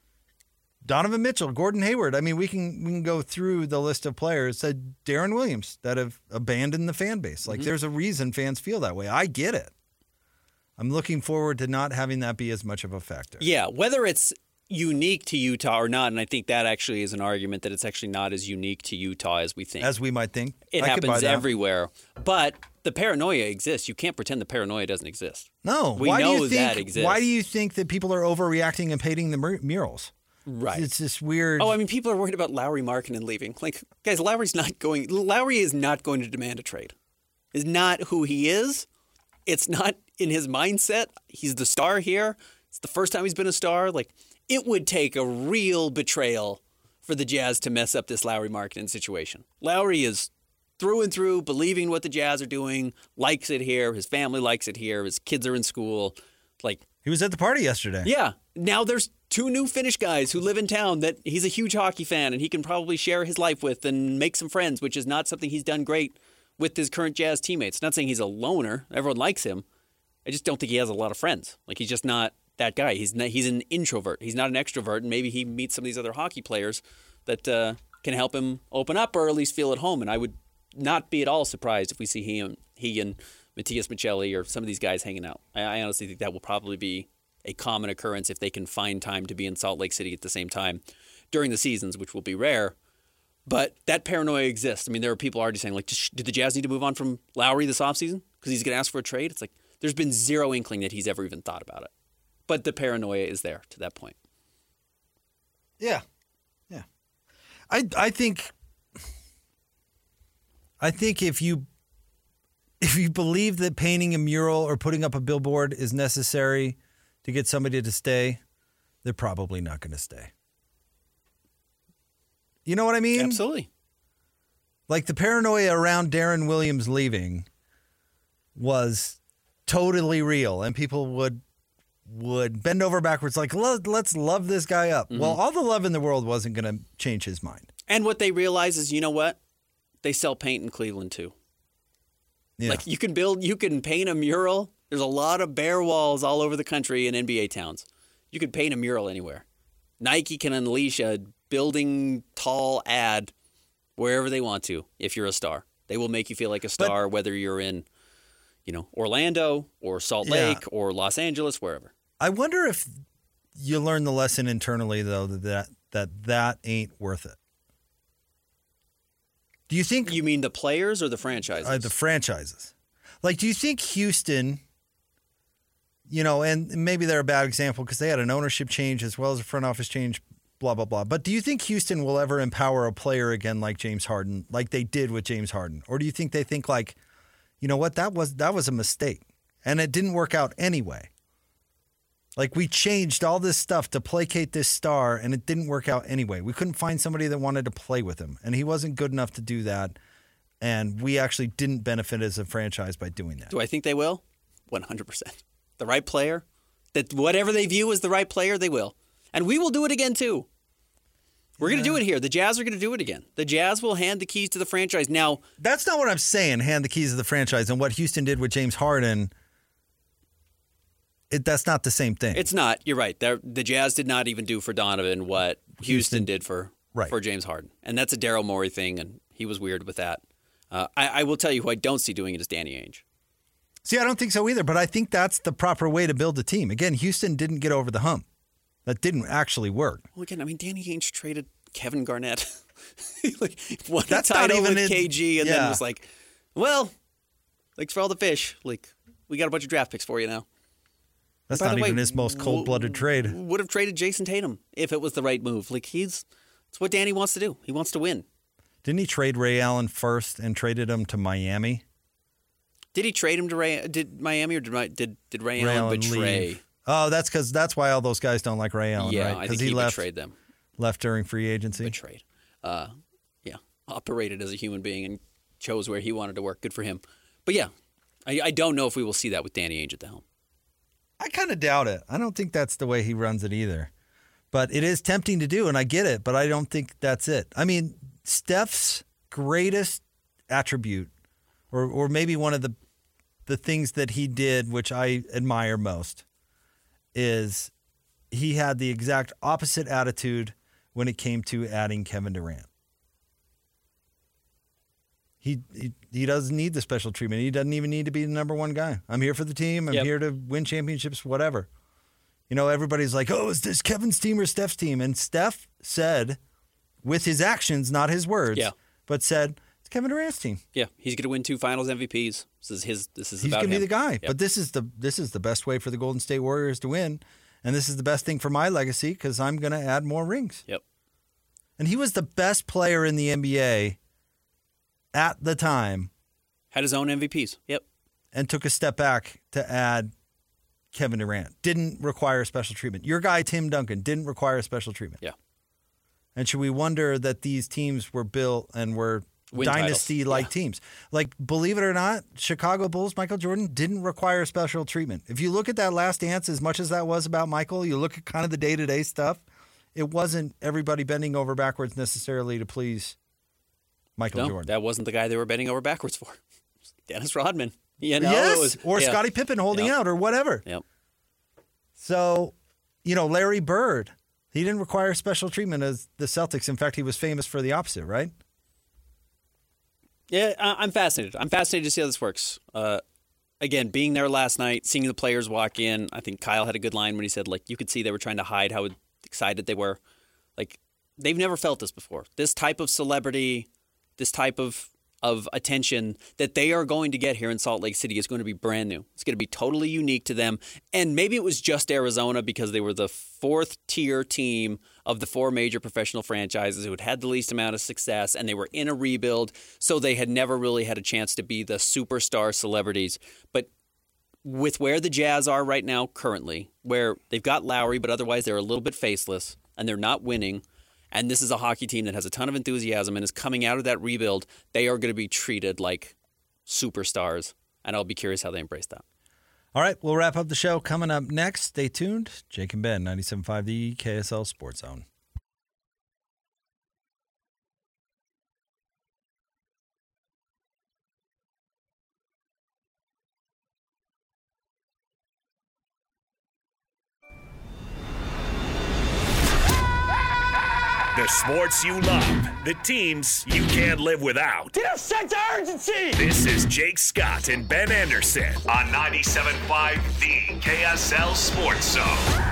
[SPEAKER 4] Donovan Mitchell, Gordon Hayward. I mean, we can we can go through the list of players. Uh, Darren Williams that have abandoned the fan base. Like, mm-hmm. there's a reason fans feel that way. I get it. I'm looking forward to not having that be as much of a factor.
[SPEAKER 5] Yeah, whether it's unique to Utah or not, and I think that actually is an argument that it's actually not as unique to Utah as we think.
[SPEAKER 4] As we might think.
[SPEAKER 5] It
[SPEAKER 4] I could buy
[SPEAKER 5] happens
[SPEAKER 4] that.
[SPEAKER 5] everywhere. But the paranoia exists. You can't pretend the paranoia doesn't exist.
[SPEAKER 4] No.
[SPEAKER 5] We
[SPEAKER 4] why
[SPEAKER 5] know
[SPEAKER 4] do you think,
[SPEAKER 5] that exists.
[SPEAKER 4] Why do you think that people are overreacting and painting the mur- murals?
[SPEAKER 5] Right.
[SPEAKER 4] It's this weird.
[SPEAKER 5] Oh, I mean, people are worried about Lowry Markkanen leaving. Like, guys, Lowry's not going. Lowry is not going to demand a trade. Is not who he is. It's not in his mindset. He's the star here. It's the first time he's been a star. Like, it would take a real betrayal for the Jazz to mess up this Lowry Markkanen situation. Lowry is through and through believing what the Jazz are doing, likes it here. His family likes it here. His kids are in school. Like,
[SPEAKER 4] he was at the party yesterday.
[SPEAKER 5] yeah. Now there's two new Finnish guys who live in town that he's a huge hockey fan and he can probably share his life with and make some friends, which is not something he's done great with his current Jazz teammates. Not saying he's a loner. Everyone likes him. I just don't think he has a lot of friends. Like, he's just not that guy. He's not, he's an introvert. He's not an extrovert, and maybe he meets some of these other hockey players that uh, can help him open up or at least feel at home. And I would not be at all surprised if we see him, he and Matthias Michelli or some of these guys hanging out. I, I honestly think that will probably be a common occurrence if they can find time to be in Salt Lake City at the same time during the seasons, which will be rare. But that paranoia exists. I mean, there are people already saying, like, did the Jazz need to move on from Lowry this offseason because he's going to ask for a trade? It's like there's been zero inkling that he's ever even thought about it. But the paranoia is there to that point.
[SPEAKER 4] Yeah. Yeah. I I think I think if you if you believe that painting a mural or putting up a billboard is necessary to get somebody to stay, they're probably not going to stay. You know what I mean?
[SPEAKER 5] Absolutely.
[SPEAKER 4] Like, the paranoia around Darren Williams leaving was totally real, and people would would bend over backwards like, Let, let's love this guy up. Mm-hmm. Well, all the love in the world wasn't going to change his mind.
[SPEAKER 5] And what they realize is, you know what? They sell paint in Cleveland too.
[SPEAKER 4] Yeah.
[SPEAKER 5] Like, you can build, you can paint a mural. There's a lot of bare walls all over the country in N B A towns. You could paint a mural anywhere. Nike can unleash a building tall ad wherever they want to if you're a star. They will make you feel like a star, but, whether you're in, you know, Orlando or Salt
[SPEAKER 4] yeah.
[SPEAKER 5] Lake or Los Angeles, wherever.
[SPEAKER 4] I wonder if you learn the lesson internally, though, that that, that, that ain't worth it. Do you think...
[SPEAKER 5] You mean the players or the franchises?
[SPEAKER 4] Uh, the franchises. Like, do you think Houston, you know, and maybe they're a bad example because they had an ownership change as well as a front office change, blah, blah, blah. But do you think Houston will ever empower a player again like James Harden, like they did with James Harden? Or do you think they think like, you know what, that was that was a mistake and it didn't work out anyway? Like, we changed all this stuff to placate this star, and it didn't work out anyway. We couldn't find somebody that wanted to play with him, and he wasn't good enough to do that, and we actually didn't benefit as a franchise by doing that.
[SPEAKER 5] Do I think they will? one hundred percent. The right player, that whatever they view as the right player, they will. And we will do it again, too. We're yeah. going to do it here. The Jazz are going to do it again. The Jazz will hand the keys to the franchise. Now,
[SPEAKER 4] that's not what I'm saying, hand the keys to the franchise, and what Houston did with James Harden. It, that's not the same thing.
[SPEAKER 5] It's not. You're right. They're, the Jazz did not even do for Donovan what Houston, Houston did for,
[SPEAKER 4] right.
[SPEAKER 5] for James Harden. And that's a Daryl Morey thing, and He was weird with that. Uh, I, I will tell you who I don't see doing it is Danny Ainge.
[SPEAKER 4] See, I don't think so either, but I think that's the proper way to build a team. Again, Houston didn't get over the hump. That didn't actually work.
[SPEAKER 5] Well, again, I mean, Danny Ainge traded Kevin Garnett. like, won
[SPEAKER 4] That's
[SPEAKER 5] a
[SPEAKER 4] not
[SPEAKER 5] title
[SPEAKER 4] even
[SPEAKER 5] with
[SPEAKER 4] in-
[SPEAKER 5] K G and
[SPEAKER 4] yeah.
[SPEAKER 5] then was like, well, thanks for all the fish. Like, we got a bunch of draft picks for you now.
[SPEAKER 4] That's
[SPEAKER 5] By
[SPEAKER 4] not
[SPEAKER 5] the
[SPEAKER 4] even
[SPEAKER 5] way,
[SPEAKER 4] his most cold-blooded trade.
[SPEAKER 5] Would have traded Jason Tatum if it was the right move. Like, he's, it's what Danny wants to do. He wants to win.
[SPEAKER 4] Didn't he trade Ray Allen first and traded him to Miami?
[SPEAKER 5] Did he trade him to Ray? Did Miami or did did, did Ray,
[SPEAKER 4] Ray
[SPEAKER 5] Allen
[SPEAKER 4] Allen
[SPEAKER 5] betray?
[SPEAKER 4] leave. Oh, that's because that's why all those guys don't like Ray Allen,
[SPEAKER 5] Yeah,
[SPEAKER 4] right?
[SPEAKER 5] I
[SPEAKER 4] Because
[SPEAKER 5] think he,
[SPEAKER 4] left
[SPEAKER 5] betrayed them.
[SPEAKER 4] left during free agency.
[SPEAKER 5] Betrayed. Uh, yeah, operated as a human being and chose where he wanted to work. Good for him. But yeah, I, I don't know if we will see that with Danny Ainge at the helm.
[SPEAKER 4] I kind of doubt it. I don't think that's the way he runs it either. But it is tempting to do, and I get it, but I don't think that's it. I mean, Steph's greatest attribute, or or maybe one of the the things that he did, which I admire most, is he had the exact opposite attitude when it came to adding Kevin Durant. He, he he doesn't need the special treatment. He doesn't even need to be the number one guy. I'm here for the team. I'm
[SPEAKER 5] Yep.
[SPEAKER 4] here to win championships, whatever. You know, everybody's like, oh, is this Kevin's team or Steph's team? And Steph said, with his actions, not his words,
[SPEAKER 5] Yeah.
[SPEAKER 4] but said, it's Kevin Durant's team.
[SPEAKER 5] Yeah, he's going to win two Finals M V Ps. This is his. This is
[SPEAKER 4] He's
[SPEAKER 5] about
[SPEAKER 4] going to be
[SPEAKER 5] him.
[SPEAKER 4] the guy.
[SPEAKER 5] Yep.
[SPEAKER 4] But this is the this is the best way for the Golden State Warriors to win. And this is the best thing for my legacy because I'm going to add more rings.
[SPEAKER 5] Yep.
[SPEAKER 4] And he was the best player in the N B A at the time
[SPEAKER 5] Had his own M V Ps. Yep.
[SPEAKER 4] and took a step back to add Kevin Durant. Didn't require special treatment. Your guy, Tim Duncan, didn't require special treatment.
[SPEAKER 5] Yeah.
[SPEAKER 4] And should we wonder that these teams were built and were
[SPEAKER 5] Win
[SPEAKER 4] dynasty-like
[SPEAKER 5] titles.
[SPEAKER 4] teams? Like, believe it or not, Chicago Bulls, Michael Jordan, didn't require special treatment. If you look at that last dance, as much as that was about Michael, you look at kind of the day-to-day stuff, it wasn't everybody bending over backwards necessarily to please Michael
[SPEAKER 5] No,
[SPEAKER 4] Jordan.
[SPEAKER 5] that wasn't the guy they were bending over backwards for. Dennis Rodman. You know,
[SPEAKER 4] yes,
[SPEAKER 5] it was,
[SPEAKER 4] or
[SPEAKER 5] yeah.
[SPEAKER 4] Scottie Pippen holding
[SPEAKER 5] Yep.
[SPEAKER 4] out or whatever.
[SPEAKER 5] Yep.
[SPEAKER 4] So, you know, Larry Bird, he didn't require special treatment as the Celtics. In fact, he was famous for the opposite, right?
[SPEAKER 5] Yeah, I- I'm fascinated. I'm fascinated to see how this works. Uh, again, being there last night, seeing the players walk in, I think Kyle had a good line when he said, like, you could see they were trying to hide how excited they were. Like, they've never felt this before. This type of celebrity, this type of of attention that they are going to get here in Salt Lake City is going to be brand new. It's going to be totally unique to them. And maybe it was just Arizona because they were the fourth tier team of the four major professional franchises who had had the least amount of success, and they were in a rebuild, so they had never really had a chance to be the superstar celebrities. But with where the Jazz are right now currently, where they've got Lowry, but otherwise they're a little bit faceless, and they're not winning, and this is a hockey team that has a ton of enthusiasm and is coming out of that rebuild, they are going to be treated like superstars, and I'll be curious how they embrace that.
[SPEAKER 4] All right, we'll wrap up the show. Coming up next, stay tuned. Jake and Ben, ninety-seven point five The K S L Sports Zone.
[SPEAKER 2] The sports you love, the teams you can't live without.
[SPEAKER 1] Get a sense of urgency!
[SPEAKER 2] This is Jake Scott and Ben Anderson on ninety-seven point five The K S L Sports Zone.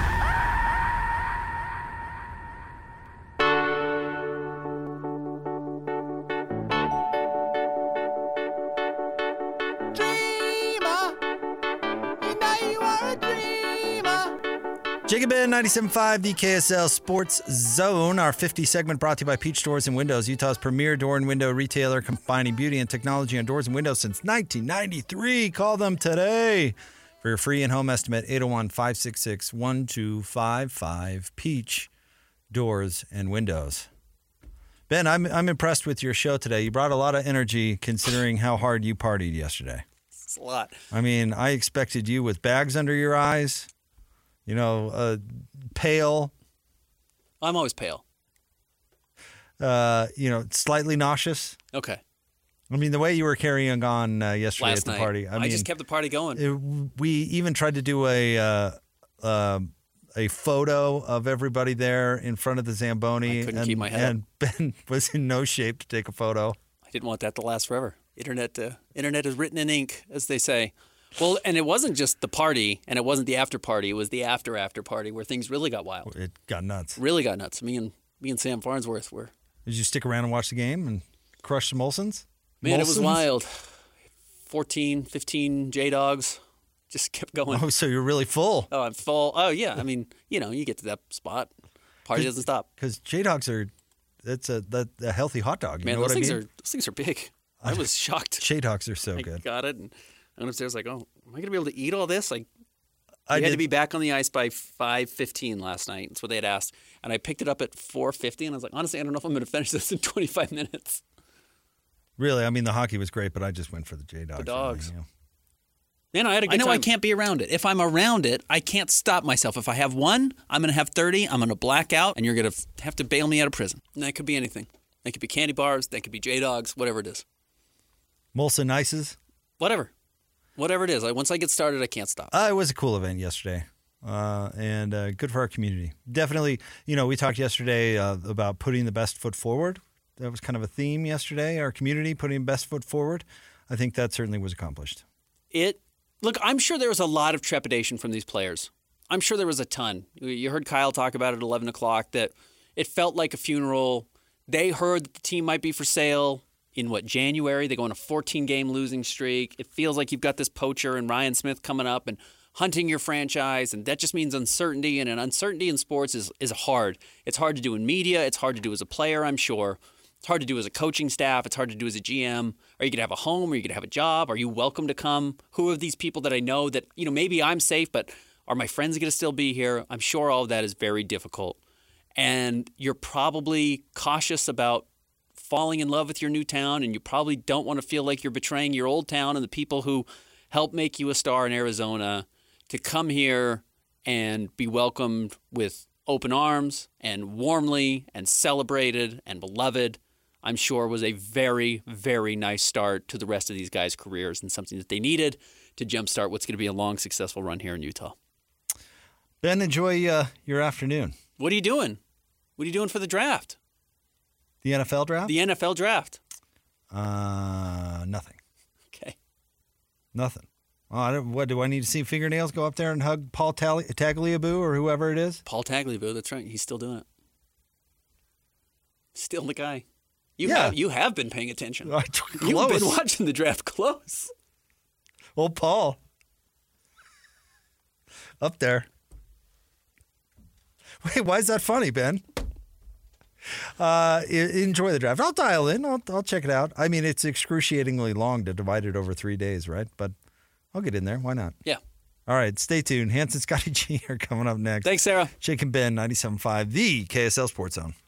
[SPEAKER 4] Jake and Ben, ninety-seven point five The K S L Sports Zone. Our fifty segment brought to you by Peach Doors and Windows, Utah's premier door and window retailer, combining beauty and technology on doors and windows since nineteen ninety-three. Call them today for your free in-home estimate, eight oh one, five six six, one two five five. Peach Doors and Windows. Ben, I'm I'm impressed with your show today. You brought a lot of energy considering how hard you partied yesterday.
[SPEAKER 5] It's a lot.
[SPEAKER 4] I mean, I expected you with bags under your eyes, you know, uh, pale,
[SPEAKER 5] I'm always pale.
[SPEAKER 4] uh, you know, slightly nauseous.
[SPEAKER 5] Okay.
[SPEAKER 4] I mean, the way you were carrying on uh, yesterday
[SPEAKER 5] Last
[SPEAKER 4] at the
[SPEAKER 5] night.
[SPEAKER 4] party. I,
[SPEAKER 5] I,
[SPEAKER 4] mean,
[SPEAKER 5] just kept the party going.
[SPEAKER 4] it, we even tried to do a uh, uh, a photo of everybody there in front of the Zamboni.
[SPEAKER 5] I couldn't
[SPEAKER 4] and,
[SPEAKER 5] keep my head
[SPEAKER 4] And Ben was in no shape to take a photo.
[SPEAKER 5] I didn't want that to last forever. Internet, uh, internet is written in ink, as they say. Well, and it wasn't just the party, and it wasn't the after party. It was the after after party where things really got wild.
[SPEAKER 4] It got nuts.
[SPEAKER 5] Really got nuts. Me and me and Sam Farnsworth were.
[SPEAKER 4] Did you stick around and watch the game and crush some Molsons?
[SPEAKER 5] Man,
[SPEAKER 4] Molsons?
[SPEAKER 5] it was wild. fourteen, fifteen J-Dogs. Just kept going.
[SPEAKER 4] Oh, so you're really full.
[SPEAKER 5] Oh, I'm full. Oh, yeah. I mean, you know, you get to that spot. Party doesn't stop.
[SPEAKER 4] Because J-Dogs are, that's a, that, a healthy hot dog. You
[SPEAKER 5] Man,
[SPEAKER 4] know
[SPEAKER 5] those
[SPEAKER 4] what
[SPEAKER 5] things
[SPEAKER 4] I mean?
[SPEAKER 5] are those things are big. I was shocked.
[SPEAKER 4] J-Dogs are so
[SPEAKER 5] I
[SPEAKER 4] good.
[SPEAKER 5] got it, and I went upstairs like, oh, am I going to be able to eat all this? Like,
[SPEAKER 4] I
[SPEAKER 5] we had
[SPEAKER 4] did-
[SPEAKER 5] to be back on the ice by five fifteen last night. That's what they had asked. And I picked it up at four fifty, and I was like, honestly, I don't know if I'm going to finish this in twenty-five minutes.
[SPEAKER 4] Really, I mean, the hockey was great, but I just went for the J-Dogs.
[SPEAKER 5] The dogs.
[SPEAKER 4] really,
[SPEAKER 5] Man, I had a good
[SPEAKER 8] I know
[SPEAKER 5] time.
[SPEAKER 8] I can't be around it. If I'm around it, I can't stop myself. If I have one, I'm going to have thirty. I'm going to black out, and you're going to have to bail me out of prison.
[SPEAKER 5] And that could be anything. That could be candy bars. That could be J-Dogs. Whatever it is.
[SPEAKER 4] Molson Ices.
[SPEAKER 5] Whatever. Whatever it is. Like, once I get started, I can't stop.
[SPEAKER 4] Uh, it was a cool event yesterday, uh, and uh, good for our community. Definitely, you know, we talked yesterday uh, about putting the best foot forward. That was kind of a theme yesterday, our community putting best foot forward. I think that certainly was accomplished.
[SPEAKER 5] It look, I'm sure there was a lot of trepidation from these players. I'm sure there was a ton. You heard Kyle talk about it at eleven o'clock that it felt like a funeral. They heard that the team might be for sale in what, January. They go on a fourteen game losing streak. It feels like you've got this poacher and Ryan Smith coming up and hunting your franchise, and that just means uncertainty, and an uncertainty in sports is is hard. It's hard to do in media. It's hard to do as a player, I'm sure. It's hard to do as a coaching staff. It's hard to do as a G M. Are you going to have a home? Are you going to have a job? Are you welcome to come? Who are these people that I know that, you know, maybe I'm safe, but are my friends going to still be here? I'm sure all of that is very difficult. And you're probably cautious about falling in love with your new town, and you probably don't want to feel like you're betraying your old town and the people who helped make you a star in Arizona to come here and be welcomed with open arms and warmly and celebrated and beloved. I'm sure was a very, very nice start to the rest of these guys' careers and something that they needed to jumpstart what's going to be a long, successful run here in Utah.
[SPEAKER 4] Ben, enjoy uh, your afternoon.
[SPEAKER 5] What are you doing? What are you doing for the draft?
[SPEAKER 4] The N F L draft?
[SPEAKER 5] The N F L draft.
[SPEAKER 4] Uh, nothing.
[SPEAKER 5] Okay.
[SPEAKER 4] Nothing. Oh, I don't, what do I need to see fingernails go up there and hug Paul Tali- Tagliabue or whoever it is?
[SPEAKER 5] Paul Tagliabue, that's right. He's still doing it. Still the guy. You
[SPEAKER 4] Yeah.
[SPEAKER 5] have you have been paying attention.
[SPEAKER 4] Uh,
[SPEAKER 5] You've
[SPEAKER 4] close.
[SPEAKER 5] been watching the draft close.
[SPEAKER 4] Old Paul. Up there. Wait, why is that funny, Ben? Uh, e- enjoy the draft. I'll dial in. I'll, I'll check it out. I mean, it's excruciatingly long to divide it over three days, right? But I'll get in there. Why not?
[SPEAKER 5] Yeah.
[SPEAKER 4] All right, stay tuned. Hans and Scotty G are coming up next.
[SPEAKER 5] Thanks, Sarah.
[SPEAKER 4] Jake and Ben, ninety-seven point five, the K S L Sports Zone.